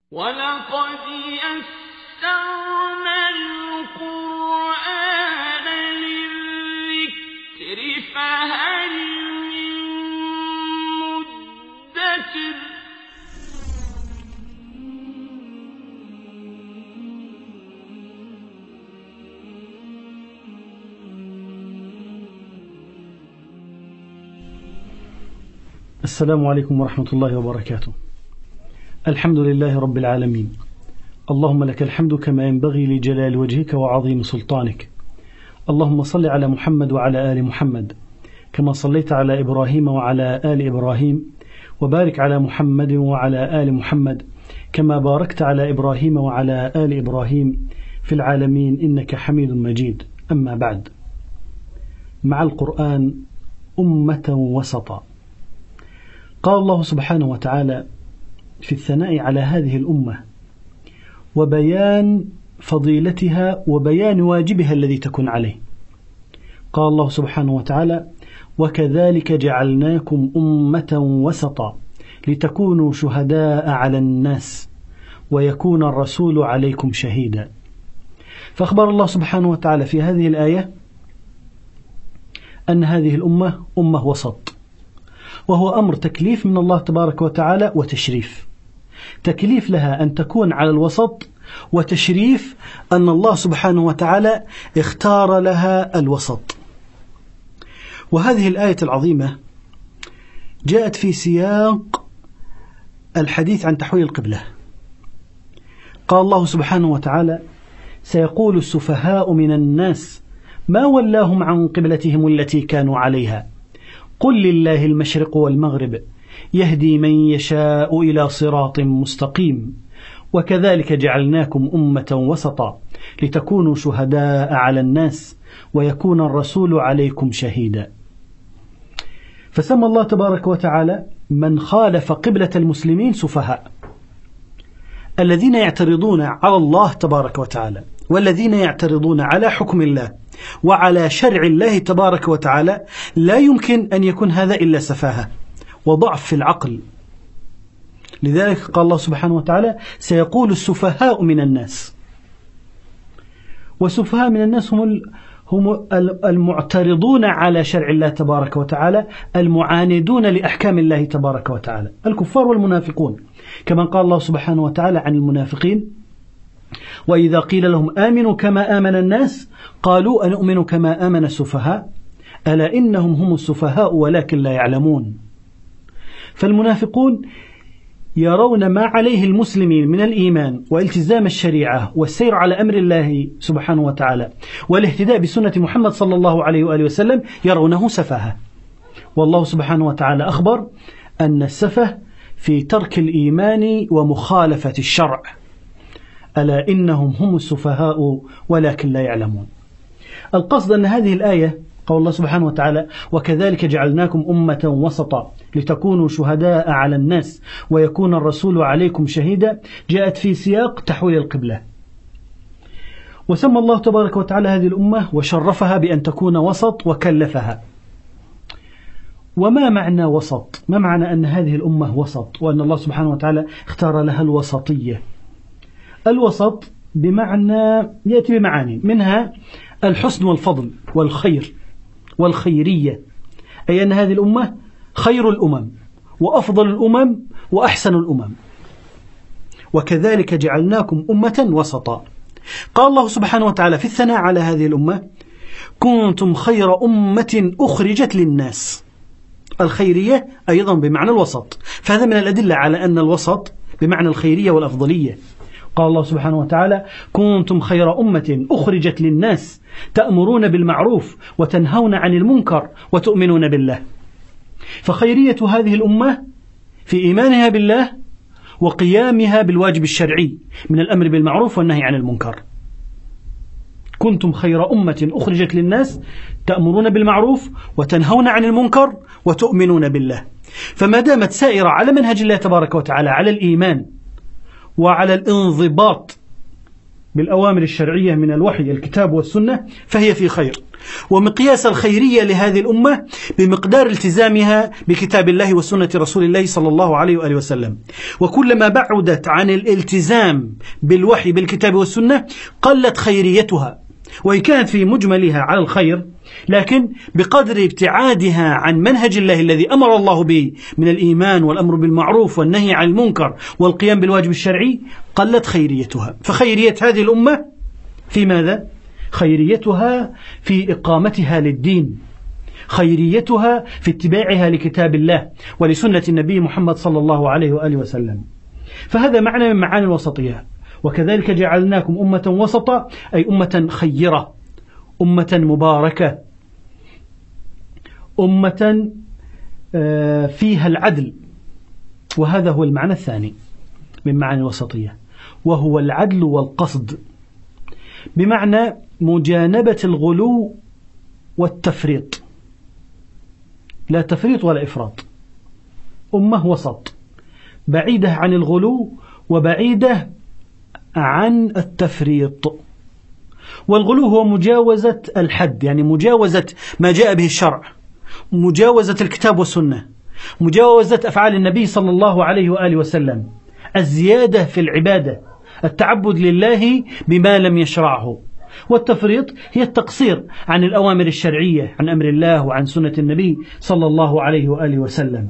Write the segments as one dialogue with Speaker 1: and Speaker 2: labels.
Speaker 1: ولقد يسرنا القرآن للذكر فهل من مدكر
Speaker 2: السلام عليكم ورحمة الله وبركاته. الحمد لله رب العالمين، اللهم لك الحمد كما ينبغي لجلال وجهك وعظيم سلطانك. اللهم صل على محمد وعلى آل محمد كما صليت على إبراهيم وعلى آل إبراهيم، وبارك على محمد وعلى آل محمد كما باركت على إبراهيم وعلى آل إبراهيم في العالمين إنك حميد مجيد. أما بعد، مع القرآن أمة وسطا. قال الله سبحانه وتعالى في الثناء على هذه الأمة وبيان فضيلتها وبيان واجبها الذي تكون عليه. قال الله سبحانه وتعالى: وكذلك جعلناكم أمة وسطا لتكونوا شهداء على الناس ويكون الرسول عليكم شهيدا. فأخبر الله سبحانه وتعالى في هذه الآية أن هذه الأمة أمة وسط، وهو أمر تكليف من الله تبارك وتعالى وتشريف. تكليف لها أن تكون على الوسط، وتشريف أن الله سبحانه وتعالى اختار لها الوسط. وهذه الآية العظيمة جاءت في سياق الحديث عن تحويل القبلة. قال الله سبحانه وتعالى: سيقول السفهاء من الناس ما ولاهم عن قبلتهم التي كانوا عليها قل لله المشرق والمغرب يهدي من يشاء إلى صراط مستقيم وكذلك جعلناكم أمة وسطا لتكونوا شهداء على الناس ويكون الرسول عليكم شهيدا. فسمى الله تبارك وتعالى من خالف قبلة المسلمين سفهاء، الذين يعترضون على الله تبارك وتعالى، والذين يعترضون على حكم الله وعلى شرع الله تبارك وتعالى. لا يمكن أن يكون هذا إلا سفاهة وضعف في العقل. لذلك قال الله سبحانه وتعالى: سيقول السفهاء من الناس. والسفهاء من الناس هم المعترضون على شرع الله تبارك وتعالى، المعاندون لأحكام الله تبارك وتعالى، الكفار والمنافقون، كما قال الله سبحانه وتعالى عن المنافقين: وإذا قيل لهم آمنوا كما آمن الناس قالوا أنؤمن كما آمن السفهاء ألا إنهم هم السفهاء ولكن لا يعلمون. فالمنافقون يرون ما عليه المسلمين من الإيمان والتزام الشريعة والسير على أمر الله سبحانه وتعالى والاهتداء بسنة محمد صلى الله عليه وآله وسلم، يرونه سفاهة. والله سبحانه وتعالى أخبر أن السفه في ترك الإيمان ومخالفة الشرع، ألا إنهم هم السفهاء ولكن لا يعلمون. القصد أن هذه الآية قول الله سبحانه وتعالى: وكذلك جعلناكم أمة وسطا لتكونوا شهداء على الناس ويكون الرسول عليكم شهيدا، جاءت في سياق تحويل القبلة. وسمى الله تبارك وتعالى هذه الأمة وشرفها بأن تكون وسط وكلفها. وما معنى وسط؟ ما معنى أن هذه الأمة وسط وأن الله سبحانه وتعالى اختار لها الوسطية؟ الوسط بمعنى يأتي بمعاني، منها الحسن والفضل والخير والخيرية، أي أن هذه الأمة خير الأمم وأفضل الأمم وأحسن الأمم. وكذلك جعلناكم أمة وسطا. قال الله سبحانه وتعالى في الثناء على هذه الأمة: كنتم خير أمة أخرجت للناس. الخيرية أيضا بمعنى الوسط، فهذا من الأدلة على أن الوسط بمعنى الخيرية والأفضلية. قال الله سبحانه وتعالى: كنتم خير أمة أخرجت للناس تأمرون بالمعروف وتنهون عن المنكر وتؤمنون بالله. فخيرية هذه الأمة في إيمانها بالله وقيامها بالواجب الشرعي من الأمر بالمعروف والنهي عن المنكر. كنتم خير أمة أخرجت للناس تأمرون بالمعروف وتنهون عن المنكر وتؤمنون بالله. فما دامت سائرة على منهج الله تبارك وتعالى، على الإيمان وعلى الانضباط بالأوامر الشرعية من الوحي الكتاب والسنة فهي في خير. ومقياس الخيرية لهذه الأمة بمقدار التزامها بكتاب الله وسنة رسول الله صلى الله عليه وآله وسلم. وكلما بعدت عن الالتزام بالوحي بالكتاب والسنة قلت خيريتها، وإن كانت في مجملها على الخير، لكن بقدر ابتعادها عن منهج الله الذي أمر الله به من الإيمان والأمر بالمعروف والنهي عن المنكر والقيام بالواجب الشرعي قلت خيريتها. فخيرية هذه الأمة في ماذا؟ خيريتها في إقامتها للدين، خيريتها في اتباعها لكتاب الله ولسنة النبي محمد صلى الله عليه وآله وسلم. فهذا معنى من معاني الوسطية. وكذلك جعلناكم أمة وسطا، أي أمة خيرة، أمة مباركة، أمة فيها العدل. وهذا هو المعنى الثاني من معاني الوسطية، وهو العدل والقصد، بمعنى مجانبة الغلو والتفريط، لا تفريط ولا إفراط. أمة وسط، بعيدة عن الغلو وبعيدة عن التفريط. والغلو هو مجاوزة الحد، يعني مجاوزة ما جاء به الشرع، مجاوزة الكتاب والسنة، مجاوزة أفعال النبي صلى الله عليه وآله وسلم، الزيادة في العبادة، التعبد لله بما لم يشرعه. والتفريط هي التقصير عن الأوامر الشرعية، عن أمر الله وعن سنة النبي صلى الله عليه وآله وسلم.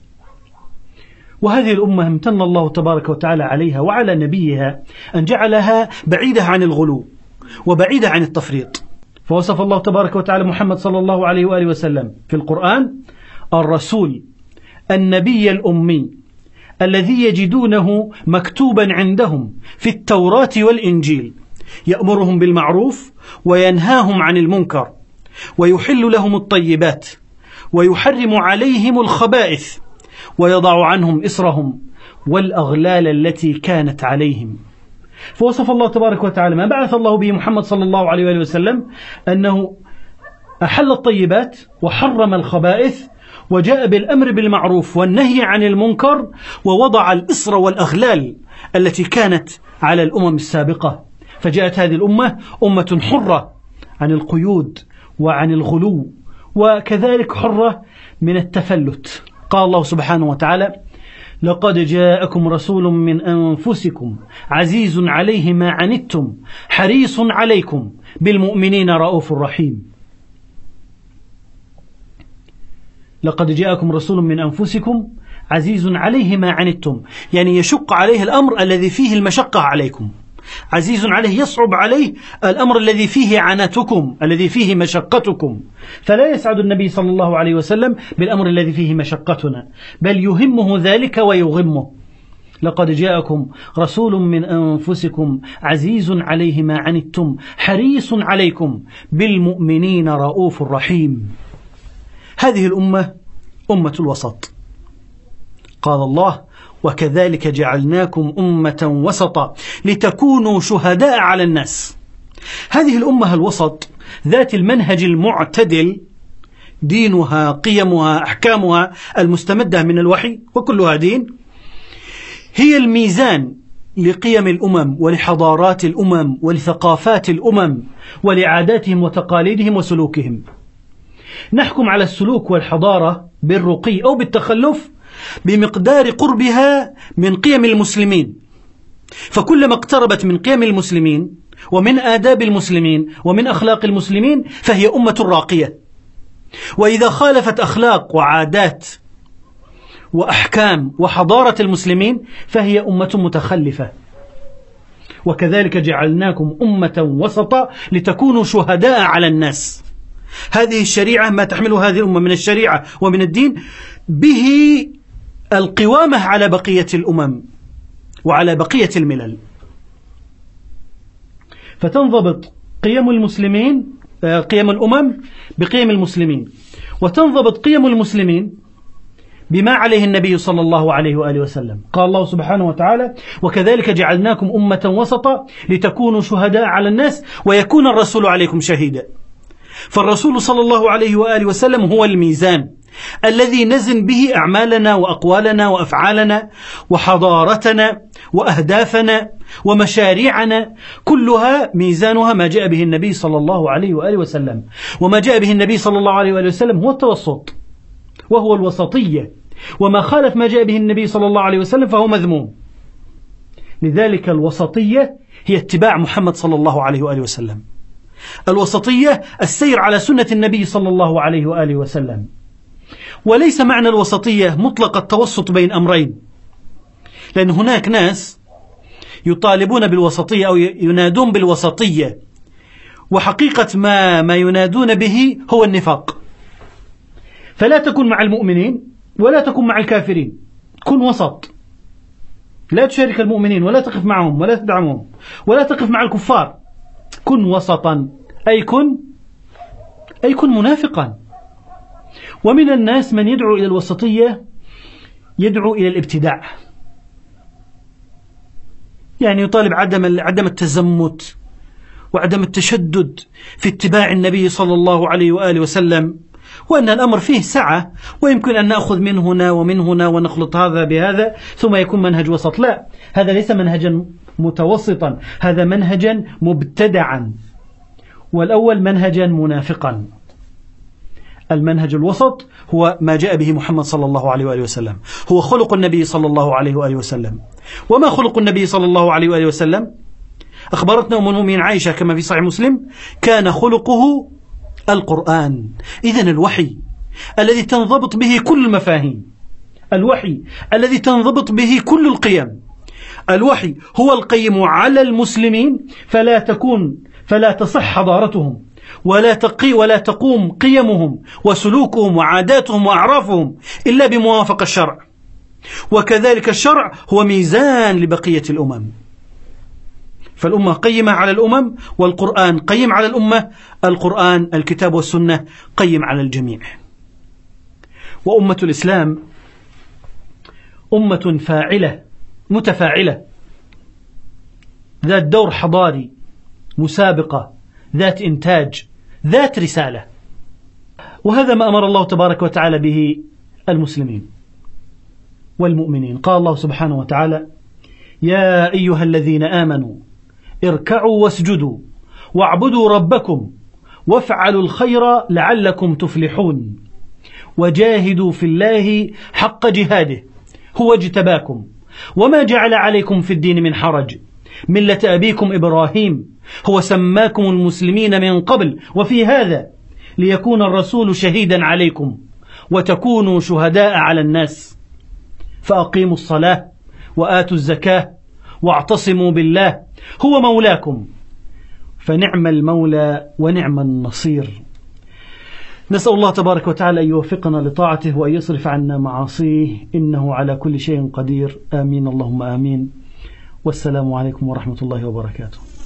Speaker 2: وهذه الأمة امتن الله تبارك وتعالى عليها وعلى نبيها أن جعلها بعيدة عن الغلو وبعيدة عن التفريط. فوصف الله تبارك وتعالى محمد صلى الله عليه وآله وسلم في القرآن: الرسول النبي الأمي الذي يجدونه مكتوبا عندهم في التوراة والإنجيل، يأمرهم بالمعروف وينهاهم عن المنكر ويحل لهم الطيبات ويحرم عليهم الخبائث ويضع عنهم إصرهم والأغلال التي كانت عليهم. فوصف الله تبارك وتعالى ما بعث الله به محمد صلى الله عليه وآله وسلم أنه أحل الطيبات وحرم الخبائث وجاء بالأمر بالمعروف والنهي عن المنكر، ووضع الإصر والأغلال التي كانت على الأمم السابقة. فجاءت هذه الأمة أمة حرة عن القيود وعن الغلو، وكذلك حرة من التفلت. قال الله سبحانه وتعالى: لقد جاءكم رسول من أنفسكم عزيز عليه ما عنتم حريص عليكم بالمؤمنين رؤوف رحيم. لقد جاءكم رسول من أنفسكم عزيز عليه ما عنتم، يعني يشق عليه الأمر الذي فيه المشقة عليكم، عزيز عليه يصعب عليه الأمر الذي فيه عنتكم، الذي فيه مشقتكم. فلا يسعد النبي صلى الله عليه وسلم بالأمر الذي فيه مشقتنا، بل يهمه ذلك ويغمه. لقد جاءكم رسول من أنفسكم عزيز عليه ما عنتم حريص عليكم بالمؤمنين رؤوف رحيم. هذه الأمة أمة الوسط. قال الله: وكذلك جعلناكم أمة وسطا لتكونوا شهداء على الناس. هذه الأمة الوسط ذات المنهج المعتدل، دينها قيمها أحكامها المستمدة من الوحي وكلها دين، هي الميزان لقيم الأمم ولحضارات الأمم ولثقافات الأمم ولعاداتهم وتقاليدهم وسلوكهم. نحكم على السلوك والحضارة بالرقي أو بالتخلف بمقدار قربها من قيم المسلمين، فكلما اقتربت من قيم المسلمين ومن آداب المسلمين ومن أخلاق المسلمين فهي أمة راقية. وإذا خالفت أخلاق وعادات وأحكام وحضارة المسلمين فهي أمة متخلفة. وكذلك جعلناكم أمة وسطا لتكونوا شهداء على الناس. هذه الشريعة ما تحمله هذه الأمة من الشريعة ومن الدين به القوامة على بقية الأمم وعلى بقية الملل. فتنضبط قيم المسلمين، قيم الأمم بقيم المسلمين، وتنضبط قيم المسلمين بما عليه النبي صلى الله عليه وآله وسلم. قال الله سبحانه وتعالى: وكذلك جعلناكم أمة وسطا لتكونوا شهداء على الناس ويكون الرسول عليكم شهيدا. فالرسول صلى الله عليه وآله وسلم هو الميزان الذي نزن به أعمالنا وأقوالنا وأفعالنا وحضارتنا وأهدافنا ومشاريعنا، كلها ميزانها ما جاء به النبي صلى الله عليه وآله وسلم. وما جاء به النبي صلى الله عليه وآله وسلم هو التوسط، وهو الوسطية، وما خالف ما جاء به النبي صلى الله عليه وسلم فهو مذموم. لذلك الوسطية هي اتباع محمد صلى الله عليه وآله وسلم. الوسطية السير على سنة النبي صلى الله عليه وآله وسلم. وليس معنى الوسطية مطلق التوسط بين أمرين، لأن هناك ناس يطالبون بالوسطية أو ينادون بالوسطية، وحقيقة ما ينادون به هو النفاق. فلا تكن مع المؤمنين ولا تكن مع الكافرين، كن وسط، لا تشارك المؤمنين ولا تقف معهم ولا تدعمهم ولا تقف مع الكفار، كن وسطا، أي كن منافقا. ومن الناس من يدعو إلى الوسطية، يدعو إلى الابتداع، يعني يطالب عدم التزمت وعدم التشدد في اتباع النبي صلى الله عليه وآله وسلم، وأن الأمر فيه سعة ويمكن أن نأخذ من هنا ومن هنا ونخلط هذا بهذا ثم يكون منهج وسط. لا، هذا ليس منهجا متوسطا، هذا منهجا مبتدعا، والأول منهجا منافقا. المنهج الوسط هو ما جاء به محمد صلى الله عليه وآله وسلم، هو خلق النبي صلى الله عليه وآله وسلم. وما خلق النبي صلى الله عليه وآله وسلم؟ أخبرتنا أم المؤمنين عائشة كما في صحيح مسلم: كان خلقه القرآن. إذن الوحي الذي تنضبط به كل المفاهيم، الوحي الذي تنضبط به كل القيم، الوحي هو القيم على المسلمين، فلا تصح حضارتهم ولا تقوم قيمهم وسلوكهم وعاداتهم وأعرافهم إلا بموافقة الشرع. وكذلك الشرع هو ميزان لبقية الأمم، فالأمة قيمة على الأمم، والقرآن قيم على الأمة، القرآن الكتاب والسنة قيم على الجميع. وأمة الإسلام أمة فاعلة متفاعلة، ذات دور حضاري، مسابقة، ذات إنتاج، ذات رسالة. وهذا ما أمر الله تبارك وتعالى به المسلمين والمؤمنين. قال الله سبحانه وتعالى: يا أيها الذين آمنوا اركعوا واسجدوا واعبدوا ربكم وافعلوا الخير لعلكم تفلحون وجاهدوا في الله حق جهاده هو اجتباكم وما جعل عليكم في الدين من حرج ملة أبيكم إبراهيم هو سماكم المسلمين من قبل وفي هذا ليكون الرسول شهيدا عليكم وتكونوا شهداء على الناس فأقيموا الصلاة وآتوا الزكاة واعتصموا بالله هو مولاكم فنعم المولى ونعم النصير. نسأل الله تبارك وتعالى أن يوفقنا لطاعته وأن يصرف عنا معاصيه، إنه على كل شيء قدير. آمين اللهم آمين. والسلام عليكم ورحمة الله وبركاته.